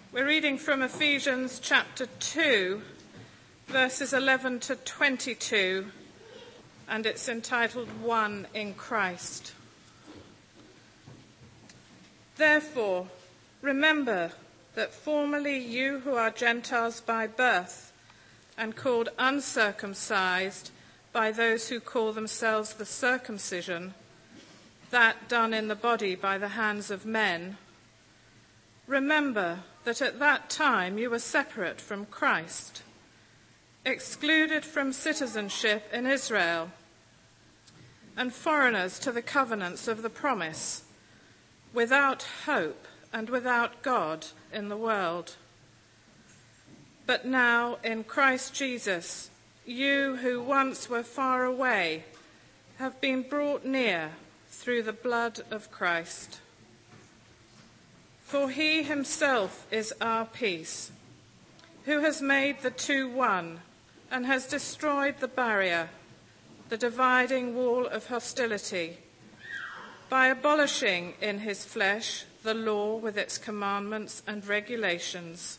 We're reading from Ephesians chapter 2, verses 11 to 22, and it's entitled One in Christ. Therefore, remember that formerly you who are Gentiles by birth and called uncircumcised by those who call themselves the circumcision, that done in the body by the hands of men, remember that at that time you were separate from Christ, excluded from citizenship in Israel, and foreigners to the covenants of the promise, without hope and without God in the world. But now in Christ Jesus, you who once were far away have been brought near through the blood of Christ. For he himself is our peace, who has made the two one and has destroyed the barrier, the dividing wall of hostility, by abolishing in his flesh the law with its commandments and regulations.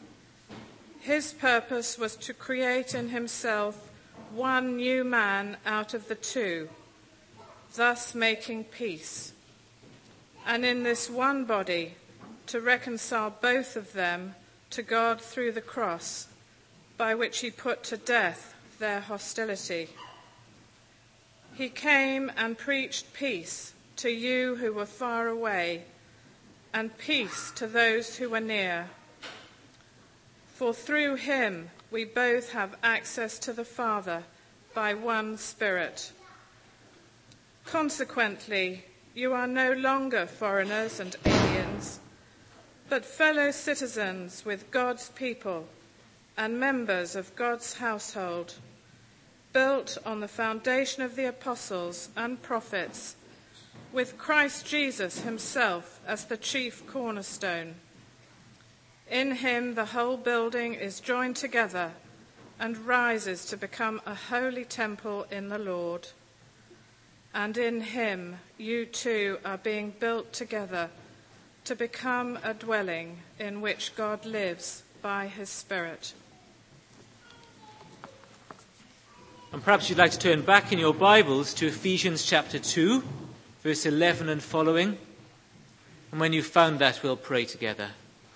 His purpose was to create in himself one new man out of the two, thus making peace, and in this one body to reconcile both of them to God through the cross, by which he put to death their hostility. He came and preached peace to you who were far away, and peace to those who were near. For through him we both have access to the Father by one Spirit. Consequently, you are no longer foreigners and aliens, but fellow citizens with God's people and members of God's household, built on the foundation of the apostles and prophets, with Christ Jesus himself as the chief cornerstone. In him the whole building is joined together and rises to become a holy temple in the Lord. And in him you too are being built together to become a dwelling in which God lives by his Spirit. And perhaps you'd like to turn back in your Bibles to Ephesians chapter 2, verse 11 and following. And when you've found that, we'll pray together.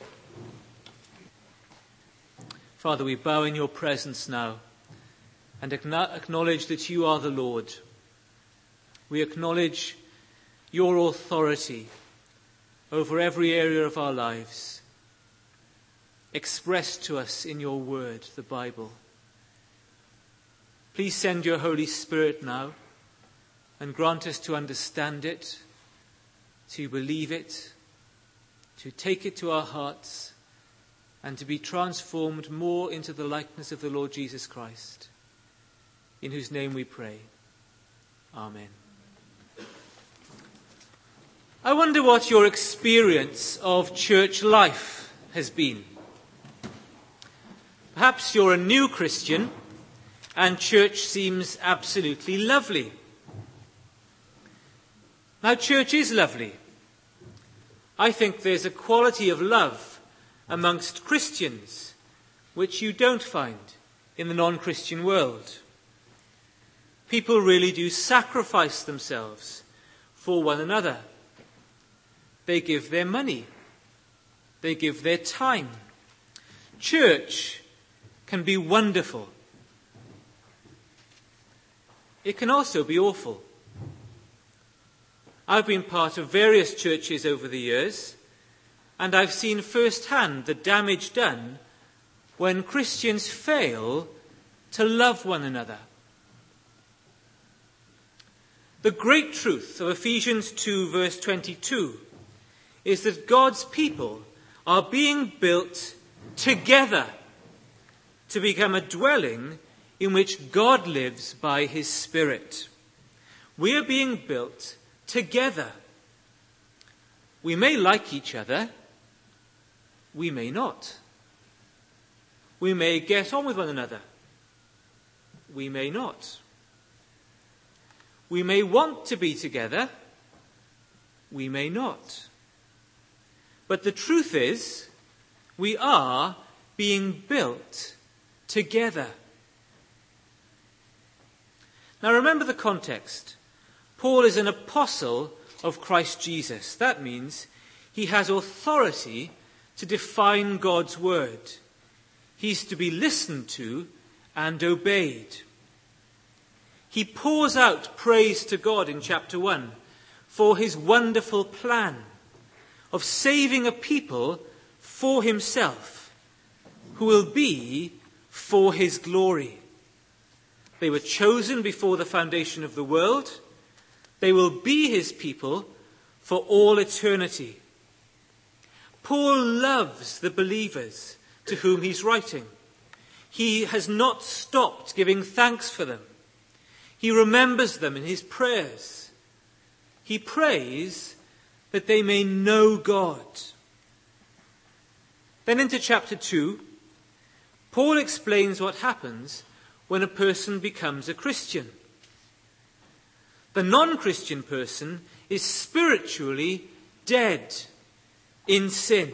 Father, we bow in your presence now and acknowledge that you are the Lord. We acknowledge your authority over every area of our lives, expressed to us in your word, the Bible. Please send your Holy Spirit now and grant us to understand it, to believe it, to take it to our hearts, and to be transformed more into the likeness of the Lord Jesus Christ, in whose name we pray. Amen. I wonder what your experience of church life has been. Perhaps you're a new Christian and church seems absolutely lovely. Now, church is lovely. I think there's a quality of love amongst Christians which you don't find in the non-Christian world. People really do sacrifice themselves for one another. They give their money. They give their time. Church can be wonderful. It can also be awful. I've been part of various churches over the years, and I've seen firsthand the damage done when Christians fail to love one another. The great truth of Ephesians 2 verse 22 is that God's people are being built together to become a dwelling in which God lives by his Spirit. We are being built together. We may like each other, we may not. We may get on with one another, we may not. We may want to be together, we may not. But the truth is, We are being built together. Now remember the context. Paul is an apostle of Christ Jesus. That means he has authority to define God's word. He's to be listened to and obeyed. He pours out praise to God in chapter 1 for his wonderful plan of saving a people for himself who will be for his glory. They were chosen before the foundation of the world. They will be his people for all eternity. Paul loves the believers to whom he's writing. He has not stopped giving thanks for them. He remembers them in his prayers. He prays that they may know God. Then into chapter 2, Paul explains what happens when a person becomes a Christian. The non-Christian person is spiritually dead in sin.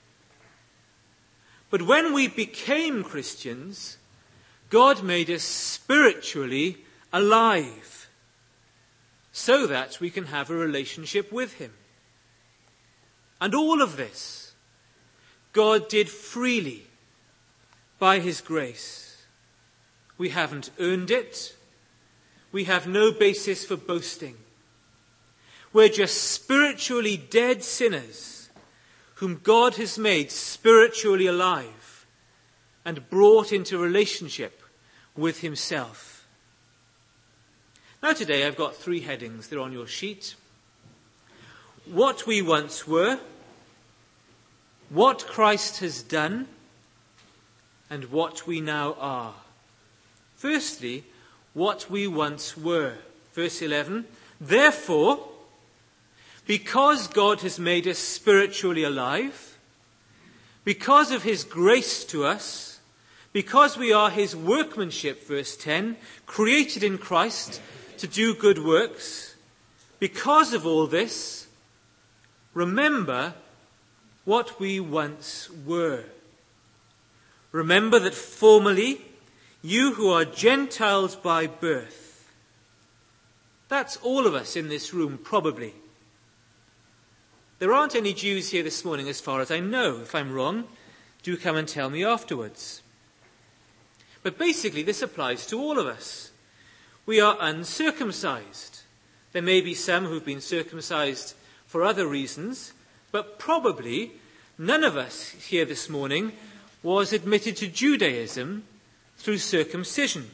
But when we became Christians, God made us spiritually alive so that we can have a relationship with him. And all of this God did freely by his grace. We haven't earned it. We have no basis for boasting. We're just spiritually dead sinners whom God has made spiritually alive and brought into relationship with himself. Now today I've got 3 headings. They're on your sheet. What we once were, what Christ has done, and what we now are. Firstly, what we once were. Verse 11, therefore, because God has made us spiritually alive, because of his grace to us, because we are his workmanship, verse 10, created in Christ to do good works, because of all this, remember what we once were. Remember that formerly you who are Gentiles by birth. That's all of us in this room, probably. There aren't any Jews here this morning as far as I know. If I'm wrong, do come and tell me afterwards. But basically this applies to all of us. We are uncircumcised. There may be some who've been circumcised for other reasons, but probably none of us here this morning was admitted to Judaism through circumcision.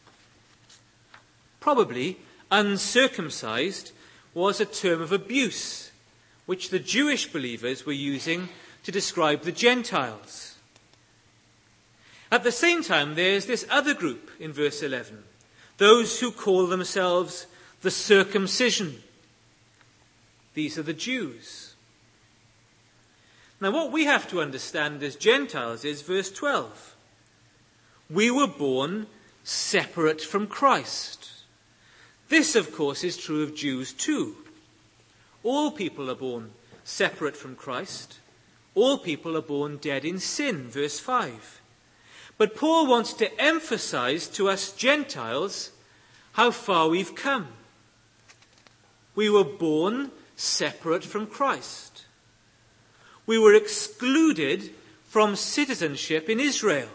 Probably uncircumcised was a term of abuse which the Jewish believers were using to describe the Gentiles. At the same time, there's this other group in verse 11, those who call themselves the circumcision. These are the Jews. Now what we have to understand as Gentiles is verse 12. We were born separate from Christ. This, of course, is true of Jews too. All people are born separate from Christ. All people are born dead in sin, verse 5. But Paul wants to emphasize to us Gentiles how far we've come. We were born separate from Christ. We were excluded from citizenship in Israel.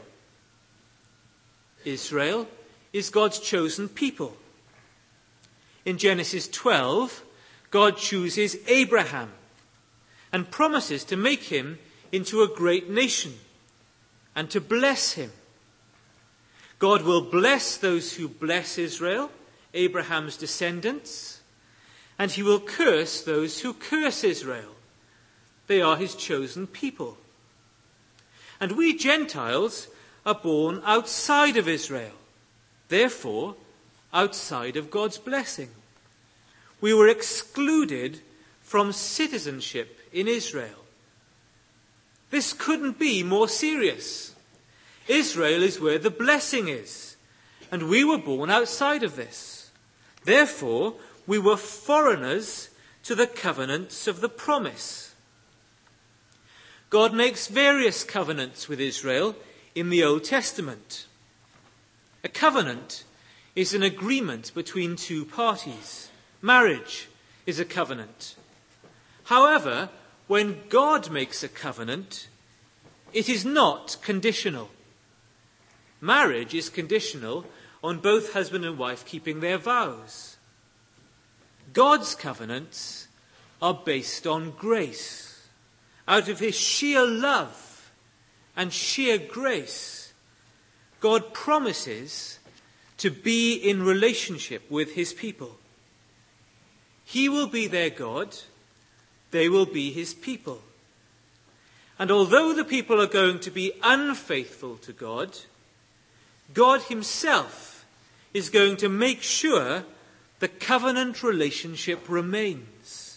Israel is God's chosen people. In Genesis 12, God chooses Abraham and promises to make him into a great nation and to bless him. God will bless those who bless Israel, Abraham's descendants, and he will curse those who curse Israel. They are his chosen people. And we Gentiles are born outside of Israel, therefore outside of God's blessing. We were excluded from citizenship in Israel. This couldn't be more serious. Israel is where the blessing is, and we were born outside of this. Therefore, we were foreigners to the covenants of the promise. God makes various covenants with Israel in the Old Testament. A covenant is an agreement between two parties. Marriage is a covenant. However, when God makes a covenant, it is not conditional. Marriage is conditional on both husband and wife keeping their vows. God's covenants are based on grace. Out of his sheer love and sheer grace, God promises to be in relationship with his people. He will be their God, they will be his people. And although the people are going to be unfaithful to God, God himself is going to make sure the covenant relationship remains.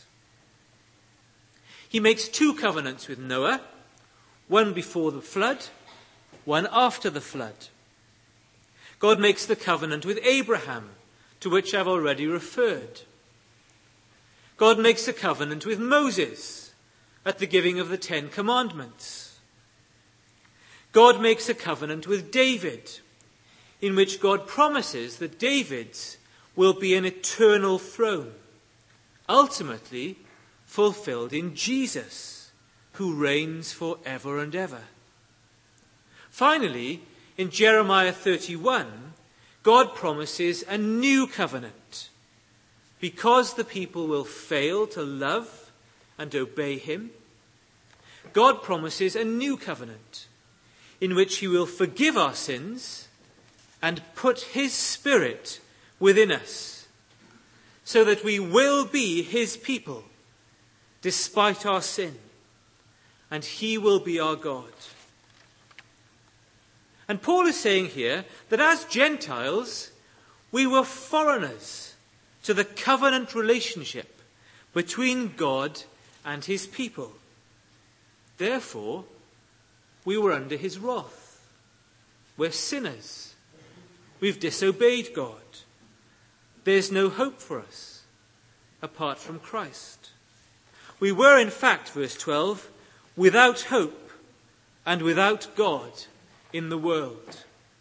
He makes two covenants with Noah, one before the flood, one after the flood. God makes the covenant with Abraham, to which I've already referred. God makes a covenant with Moses at the giving of the 10 Commandments. God makes a covenant with David, in which God promises that David's will be an eternal throne, ultimately fulfilled in Jesus, who reigns forever and ever. Finally, in Jeremiah 31, God promises a new covenant. Because the people will fail to love and obey him, God promises a new covenant in which he will forgive our sins and put his Spirit within us, so that we will be his people despite our sin, and he will be our God. And Paul is saying here that as Gentiles, we were foreigners to the covenant relationship between God and his people. Therefore, we were under his wrath. We're sinners. We've disobeyed God. There's no hope for us apart from Christ. We were, in fact, verse 12, without hope and without God in the world.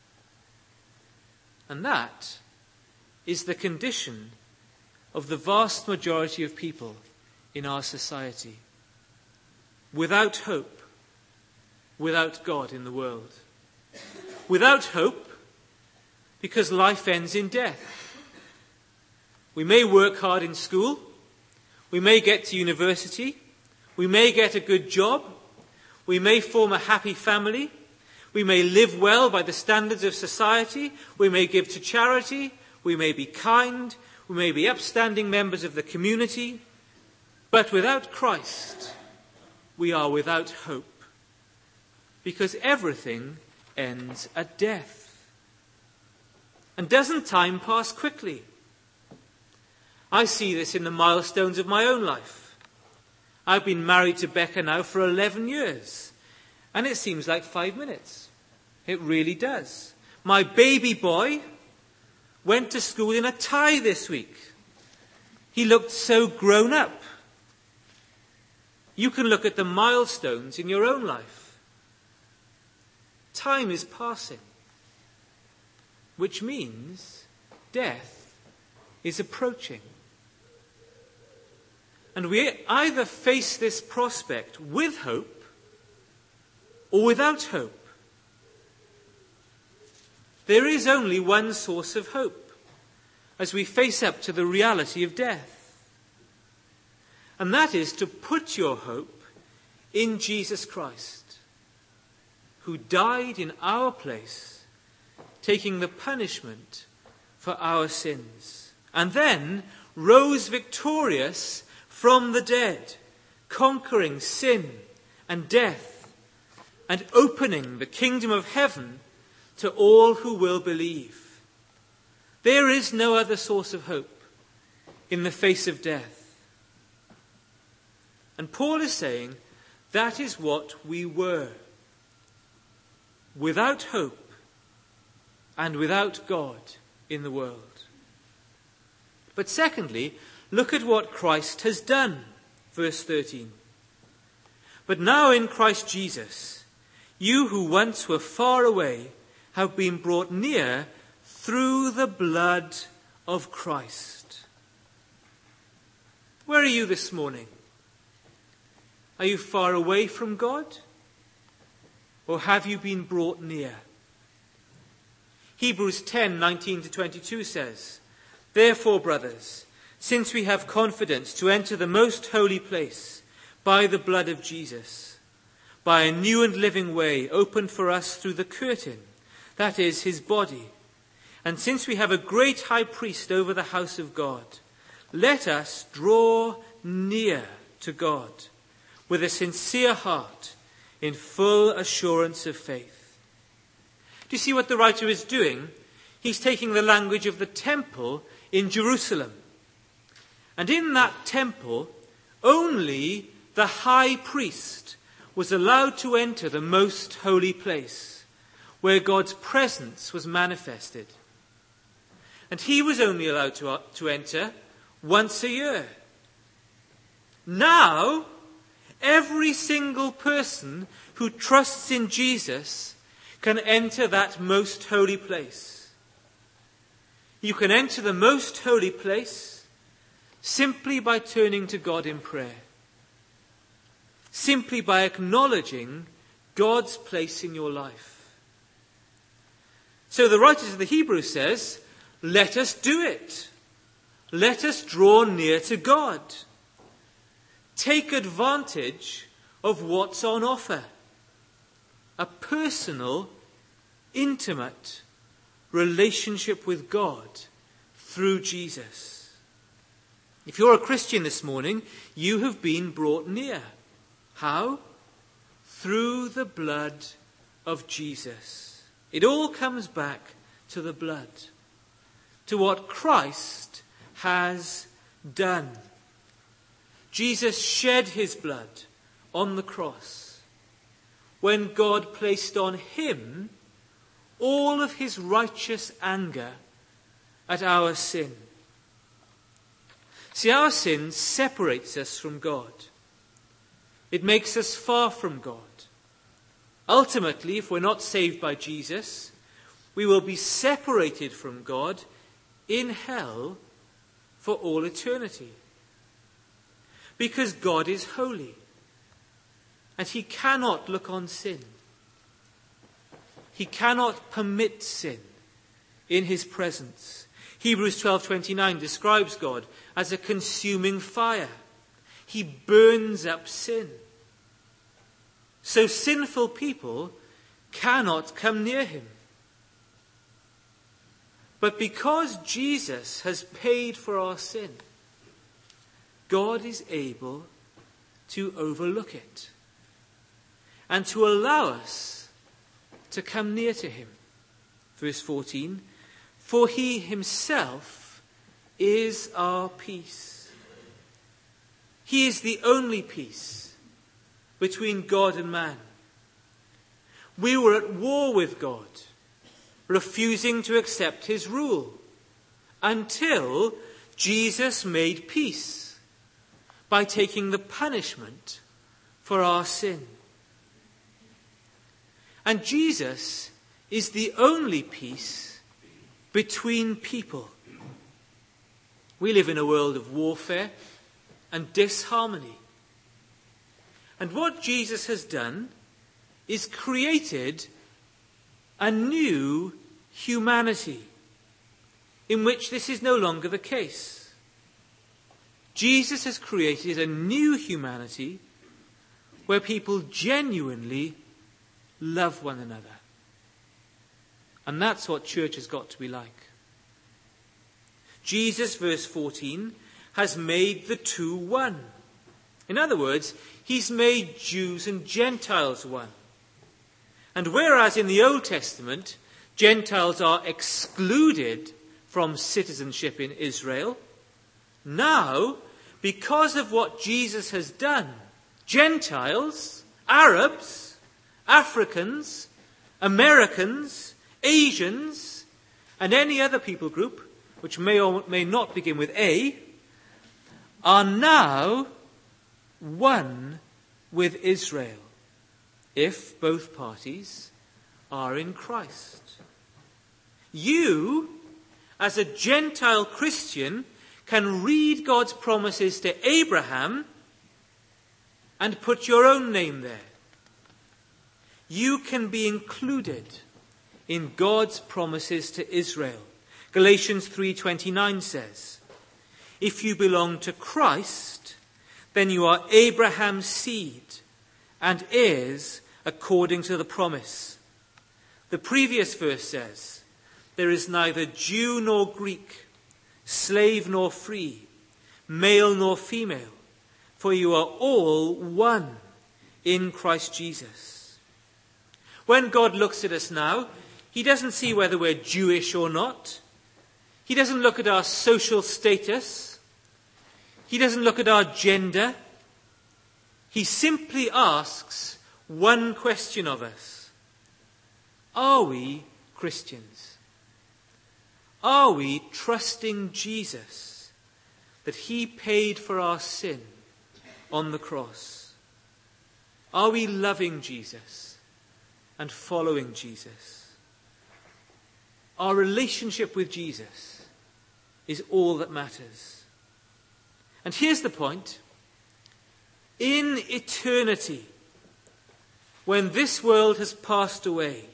And that is the condition of the vast majority of people in our society. Without hope, without God in the world. Without hope, because life ends in death. We may work hard in school, we may get to university, we may get a good job, we may form a happy family, we may live well by the standards of society, we may give to charity, we may be kind, we may be upstanding members of the community, but without Christ, we are without hope, because everything ends at death. And doesn't time pass quickly? I see this in the milestones of my own life. I've been married to Becca now for 11 years, and it seems like 5 minutes. It really does. My baby boy went to school in a tie this week. He looked so grown up. You can look at the milestones in your own life. Time is passing, which means death is approaching. And we either face this prospect with hope or without hope. There is only one source of hope as we face up to the reality of death. And that is to put your hope in Jesus Christ, who died in our place, taking the punishment for our sins, and then rose victorious from the dead, conquering sin and death, and opening the kingdom of heaven to all who will believe. There is no other source of hope in the face of death. And Paul is saying that is what we were. Without hope and without God in the world. But secondly, look at what Christ has done. Verse 13. But now in Christ Jesus, you who once were far away have been brought near through the blood of Christ. Where are you this morning? Are you far away from God? Or have you been brought near? Hebrews 10:19-22 says, "Therefore, brothers, since we have confidence to enter the most holy place by the blood of Jesus, by a new and living way opened for us through the curtain, that is, his body, and since we have a great high priest over the house of God, let us draw near to God with a sincere heart in full assurance of faith." Do you see what the writer is doing? He's taking the language of the temple in Jerusalem. And in that temple, only the high priest was allowed to enter the most holy place, where God's presence was manifested. And he was only allowed to enter once a year. Now, every single person who trusts in Jesus can enter that most holy place. You can enter the most holy place simply by turning to God in prayer. Simply by acknowledging God's place in your life. So the writer of the Hebrews says, let us do it. Let us draw near to God. Take advantage of what's on offer. A personal, intimate relationship with God through Jesus. If you're a Christian this morning, you have been brought near. How? Through the blood of Jesus. It all comes back to the blood, to what Christ has done. Jesus shed his blood on the cross when God placed on him all of his righteous anger at our sin. See, our sin separates us from God. It makes us far from God. Ultimately, if we're not saved by Jesus, we will be separated from God in hell for all eternity. Because God is holy, and he cannot look on sin. He cannot permit sin in his presence. Hebrews 12:29 describes God as a consuming fire. He burns up sin. So sinful people cannot come near him. But because Jesus has paid for our sin, God is able to overlook it and to allow us to come near to him. Verse 14, for he himself is our peace. He is the only peace between God and man. We were at war with God, refusing to accept his rule, until Jesus made peace by taking the punishment for our sin. And Jesus is the only peace between people. We live in a world of warfare and disharmony. And what Jesus has done is created a new humanity in which this is no longer the case. Jesus has created a new humanity where people genuinely love one another. And that's what church has got to be like. Jesus, verse 14, has made the two one. In other words, he's made Jews and Gentiles one. And whereas in the Old Testament, Gentiles are excluded from citizenship in Israel, now, because of what Jesus has done, Gentiles, Arabs, Africans, Americans, Asians, and any other people group, which may or may not begin with A, are now one with Israel if both parties are in Christ. You, as a Gentile Christian, can read God's promises to Abraham and put your own name there. You can be included in God's promises to Israel. Galatians 3:29 says, "If you belong to Christ, then you are Abraham's seed and heirs according to the promise." The previous verse says, "There is neither Jew nor Greek, slave nor free, male nor female, for you are all one in Christ Jesus." When God looks at us now, he doesn't see whether we're Jewish or not. He doesn't look at our social status. He doesn't look at our gender. He simply asks one question of us. Are we Christians? Are we trusting Jesus, that he paid for our sin on the cross? Are we loving Jesus and following Jesus? Our relationship with Jesus is all that matters. And here's the point. In eternity, when this world has passed away,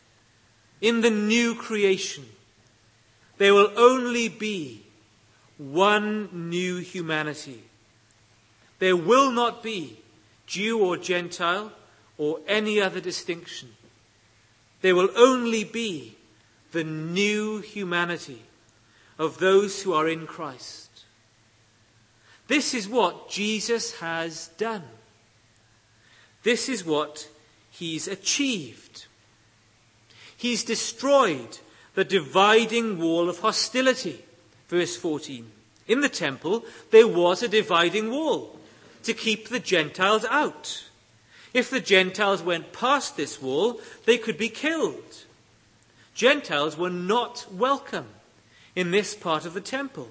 in the new creation, there will only be one new humanity. There will not be Jew or Gentile or any other distinction. There will only be the new humanity of those who are in Christ. This is what Jesus has done. This is what he's achieved. He's destroyed the dividing wall of hostility. Verse 14. In the temple, there was a dividing wall to keep the Gentiles out. If the Gentiles went past this wall, they could be killed. Gentiles were not welcome in this part of the temple.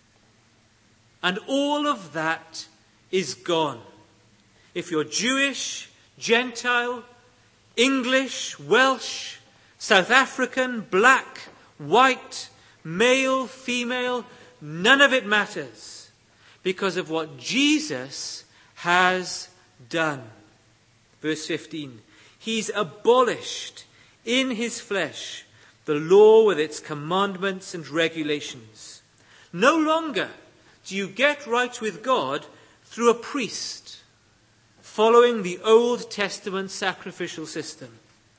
And all of that is gone. If you're Jewish, Gentile, English, Welsh, South African, black, white, male, female, none of it matters because of what Jesus has done. Verse 15, he's abolished in his flesh the law with its commandments and regulations. No longer do you get right with God through a priest following the Old Testament sacrificial system.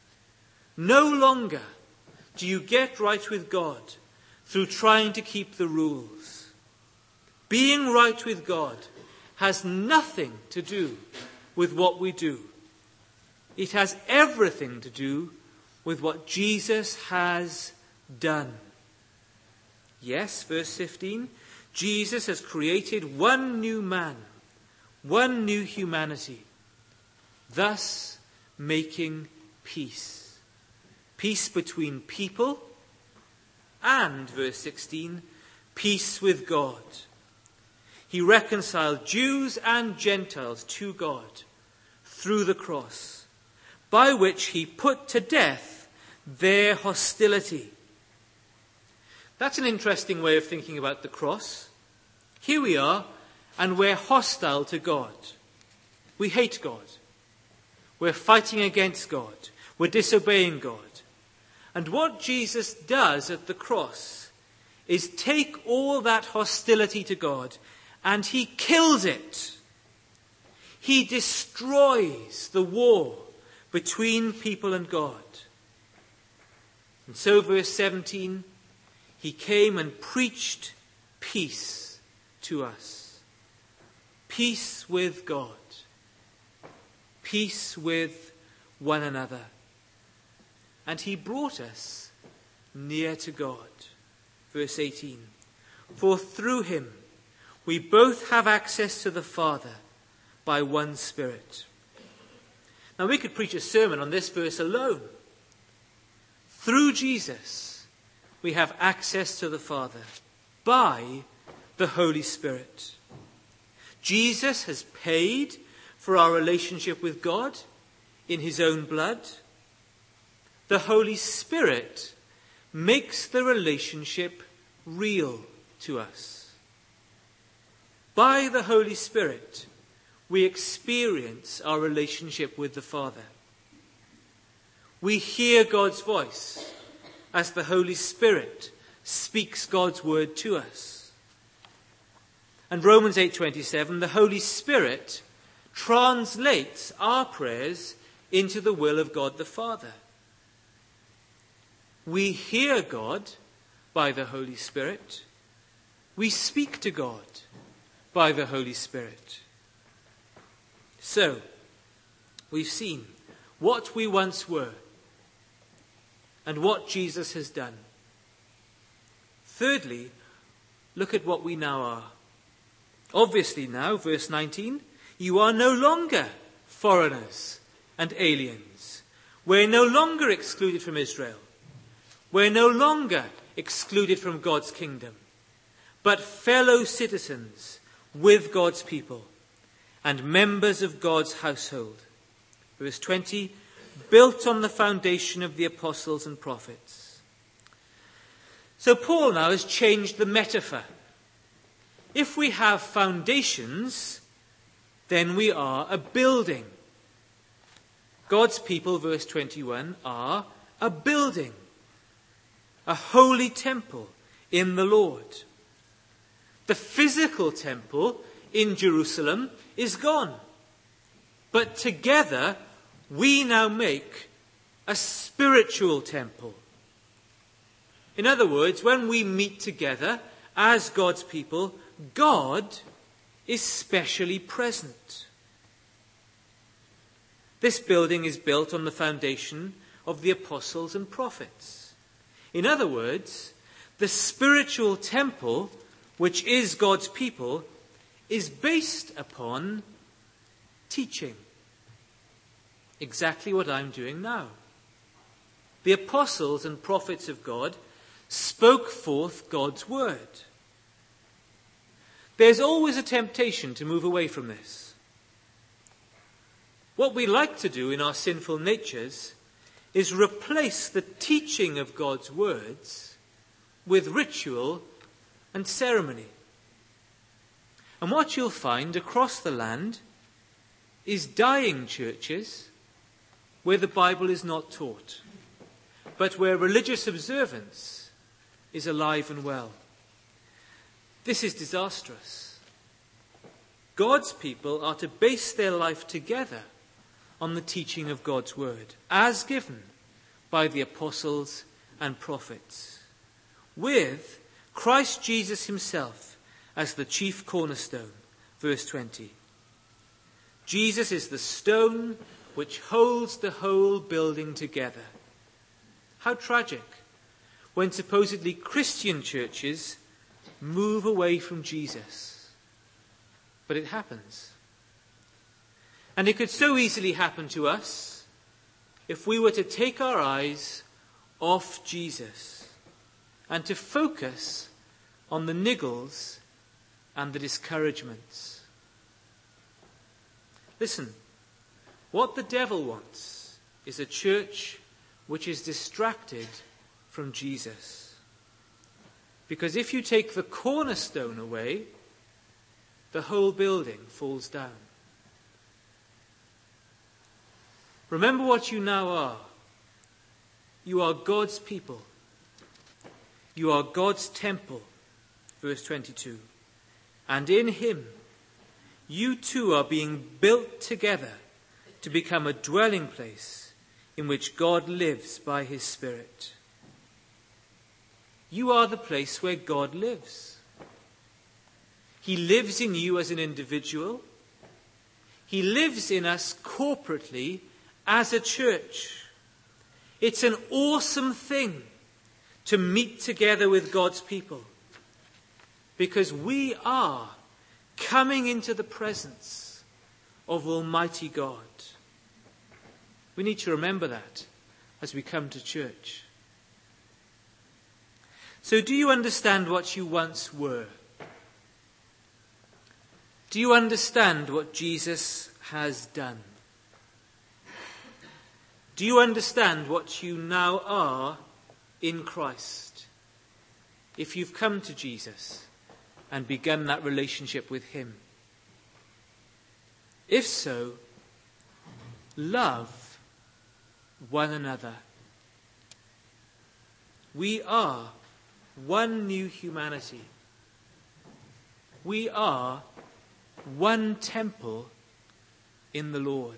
No longer do you get right with God through trying to keep the rules. Being right with God has nothing to do with what we do. It has everything to do with what Jesus has done. Yes, verse 15, Jesus has created one new man, one new humanity, thus making peace. Peace between people and, verse 16, peace with God. He reconciled Jews and Gentiles to God through the cross, by which he put to death their hostility. That's an interesting way of thinking about the cross. Here we are, and we're hostile to God. We hate God. We're fighting against God. We're disobeying God. And what Jesus does at the cross is take all that hostility to God and he kills it. He destroys the war between people and God. And so, verse 17, he came and preached peace to us. Peace with God. Peace with one another. And he brought us near to God. Verse 18. For through him we both have access to the Father by one Spirit. Now we could preach a sermon on this verse alone. Through Jesus we have access to the Father by the Holy Spirit. Jesus has paid for our relationship with God in his own blood. The Holy Spirit makes the relationship real to us. By the Holy Spirit, we experience our relationship with the Father. We hear God's voice as the Holy Spirit speaks God's word to us. And Romans 8:27, the Holy Spirit translates our prayers into the will of God the Father. We hear God by the Holy Spirit. We speak to God by the Holy Spirit. So, we've seen what we once were and what Jesus has done. Thirdly, look at what we now are. Obviously now, verse 19, you are no longer foreigners and aliens. We're no longer excluded from Israel. We're no longer excluded from God's kingdom, but fellow citizens with God's people and members of God's household. Verse 20, built on the foundation of the apostles and prophets. So Paul now has changed the metaphor. If we have foundations, then we are a building. God's people, verse 21, are a building, a holy temple in the Lord. The physical temple in Jerusalem is gone, but together we now make a spiritual temple. In other words, when we meet together as God's people, God is specially present. This building is built on the foundation of the apostles and prophets. In other words, the spiritual temple, which is God's people, is based upon teaching. Exactly what I'm doing now. The apostles and prophets of God spoke forth God's word. There's always a temptation to move away from this. What we like to do in our sinful natures is replace the teaching of God's words with ritual and ceremony. And what you'll find across the land is dying churches where the Bible is not taught, but where religious observance is alive and well. This is disastrous. God's people are to base their life together on the teaching of God's word, as given by the apostles and prophets, with Christ Jesus himself as the chief cornerstone. Verse 20. Jesus is the stone which holds the whole building together. How tragic when supposedly Christian churches move away from Jesus. But it happens. And it could so easily happen to us if we were to take our eyes off Jesus and to focus on the niggles and the discouragements. Listen, what the devil wants is a church which is distracted from Jesus. Because if you take the cornerstone away, the whole building falls down. Remember what you now are. You are God's people. You are God's temple. Verse 22. And in him, you too are being built together to become a dwelling place in which God lives by his Spirit. You are the place where God lives. He lives in you as an individual. He lives in us corporately as a church. It's an awesome thing to meet together with God's people, because we are coming into the presence of Almighty God. We need to remember that as we come to church. So do you understand what you once were? Do you understand what Jesus has done. Do you understand what you now are in Christ? If you've come to Jesus and begun that relationship with him. If so, love one another. We are one new humanity. We are one temple in the Lord.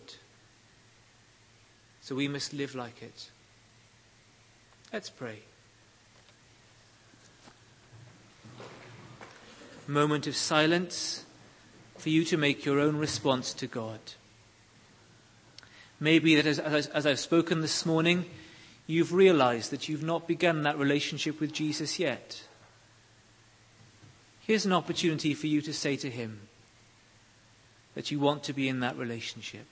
So we must live like it. Let's pray. Moment of silence for you to make your own response to God. Maybe that as I've spoken this morning, you've realized that you've not begun that relationship with Jesus yet. Here's an opportunity for you to say to him that you want to be in that relationship.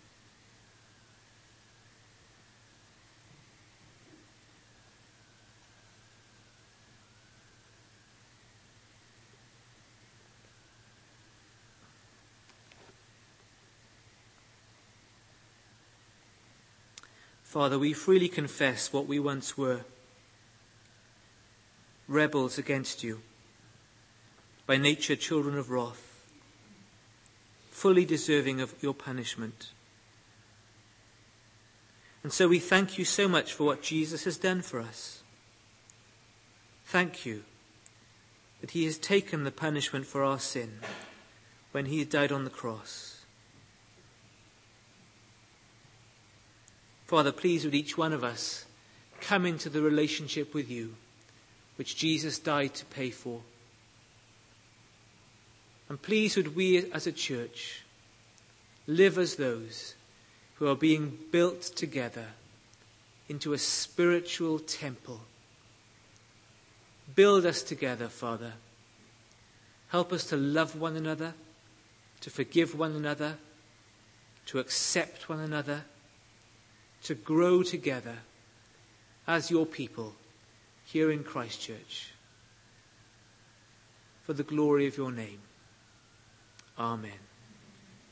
Father, we freely confess what we once were. Rebels against you, by nature children of wrath, fully deserving of your punishment. And so we thank you so much for what Jesus has done for us. Thank you that he has taken the punishment for our sin when he died on the cross. Father, please would each one of us come into the relationship with you, which Jesus died to pay for. And please would we as a church live as those who are being built together into a spiritual temple. Build us together, Father. Help us to love one another, to forgive one another, to accept one another, to grow together as your people here in Christchurch. For the glory of your name. Amen.